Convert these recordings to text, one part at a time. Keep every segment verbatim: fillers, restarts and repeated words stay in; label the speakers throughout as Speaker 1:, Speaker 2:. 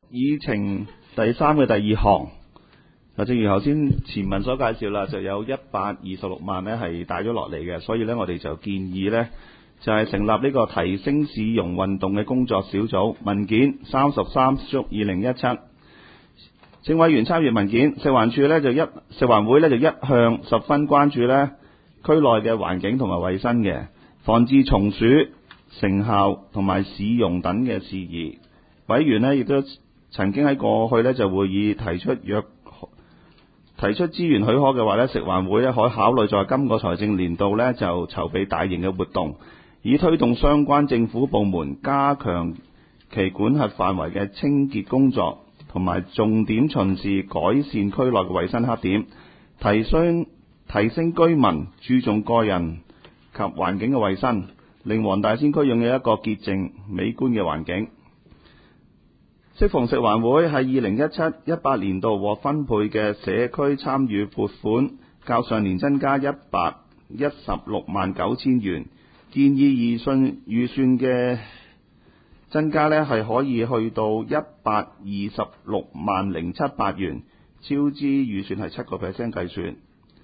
Speaker 1: 議程第三嘅第二項，嗱，正如頭先前文所介紹啦，就有一百二十六萬呢係帶咗落嚟嘅，所以呢，我哋就建議呢，就係、是、成立呢個提升市容運動嘅工作小組，文件三十三/二零一七。政委員參閱文件，食環署呢就一食環會呢就一向十分關注呢區內嘅環境同埋衛生嘅，防治蟲鼠、成效同埋市容等嘅事宜。委員呢亦都曾經喺過去呢就會議提出，若提出資源許可嘅話呢，食環會呢可考慮在今個財政年度呢就籌備大型嘅活動，以推動相關政府部門加強其管轄範圍嘅清潔工作，同埋重點巡視改善區內嘅衛生黑點，提升提升居民注重個人及環境嘅衛生，令黃大仙區擁有一個潔淨美觀嘅環境。適逢食環會喺二零一七一八年度獲分配嘅社區參與撥款，較上年增加一百一十六萬九千元，建議預算預算嘅增加呢係可以去到一百二十六萬零七百元，超支預算係七個 percent 計算。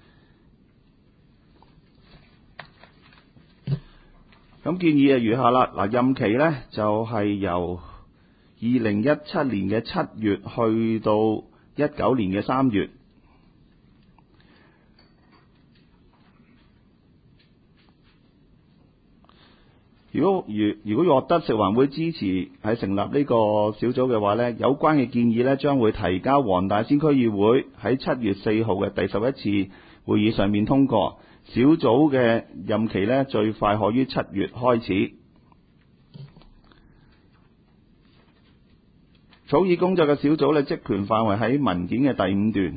Speaker 1: 咁建議啊如下啦，嗱，任期呢就係、是、由二零一七年嘅七月去到一九年嘅三月。如果如如果獲得食環會支持喺成立呢個小組嘅話呢，有關嘅建議呢將會提交黃大仙區議會喺七月四號嘅第十一次會議上面通過。小組嘅任期呢最快可於七月開始。草擬工作嘅小組呢職權範圍喺文件嘅第五段，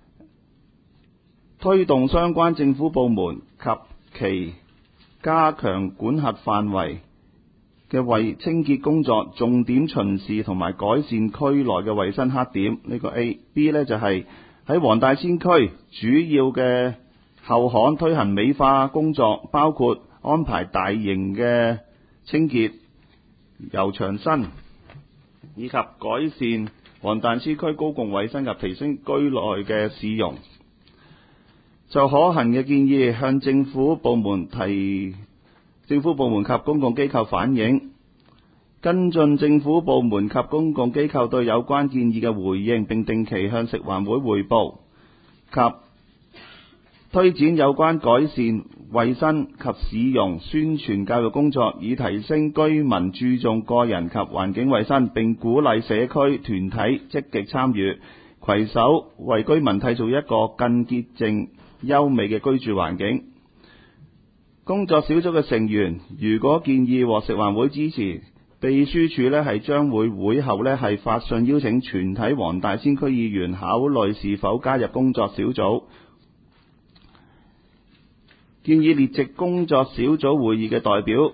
Speaker 1: 推動相關政府部門及其加強管轄範圍嘅為清潔工作，重點巡視同埋改善區內嘅衛生黑點。呢、這個 A B 呢就係喺黃大仙區主要嘅後巷推行美化工作，包括安排大型嘅清潔、油牆身，以及改善黃大仙區公共衛生及提升區內嘅市容。就可行嘅建議向政府部門提政府部門及公共機構反映，跟進政府部門及公共機構對有關建議嘅回應，並定期向食環會匯報，及推展有關改善衛生及市容宣傳教育工作，以提升居民注重個人及環境衛生，並鼓勵社區團體積極參與，攜手為居民締造一個更潔淨優美嘅居住環境。工作小組嘅成員如果建議獲食環會支持，秘書處呢係將會會後呢係發信邀請全體黃大仙區議員考慮是否加入工作小組。建議列席工作小組會議嘅代表，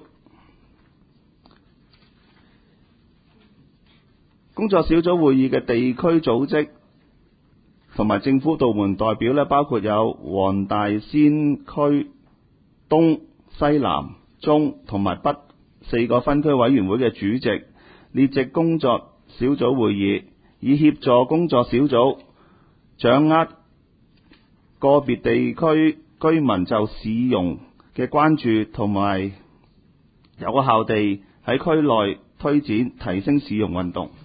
Speaker 1: 工作小組會議嘅地區組織同埋政府部門代表呢，包括有黃大仙區東、西南、中同埋北四個分區委員會嘅主席，列席工作小組會議，以協助工作小組掌握個別地區居民就市容嘅關注，同埋有效地喺區內推展提升市容運動。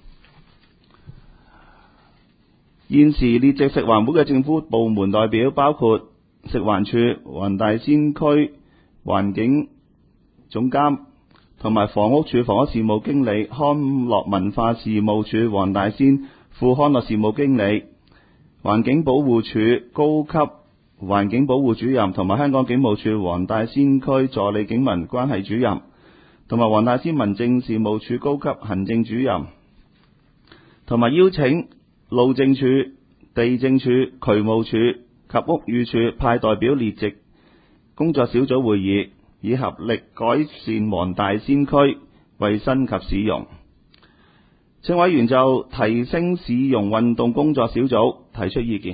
Speaker 1: 現時列席食環會嘅政府部門代表包括食環署、黃大仙區環境總監同埋房屋署房屋事務經理、康樂文化事務署黃大仙副康樂事務經理、環境保護署高級環境保護主任，同埋香港警務處黃大仙區助理警民關係主任，同埋黃大仙民政事務處高級行政主任，同埋邀請路政署、地政署、渠務署及屋宇署派代表列席工作小組會議，以合力改善黃大仙區衛生及市容。請委員就提升市容運動工作小組提出意見。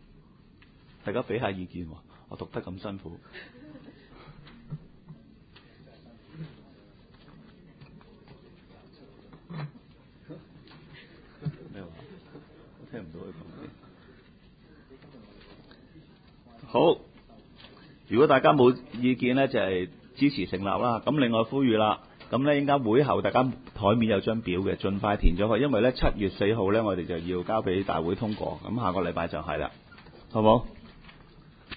Speaker 1: 大家俾下意見喎，我讀得咁辛苦。 聽唔到佢講嘢。好，如果大家冇意見咧，就係、是、支持成立啦。咁另外呼籲啦，咁咧應該會後大家台面有張表嘅，盡快填咗佢，因為咧七月四號咧我哋就要交俾大會通過，咁下個禮拜就係啦，好冇？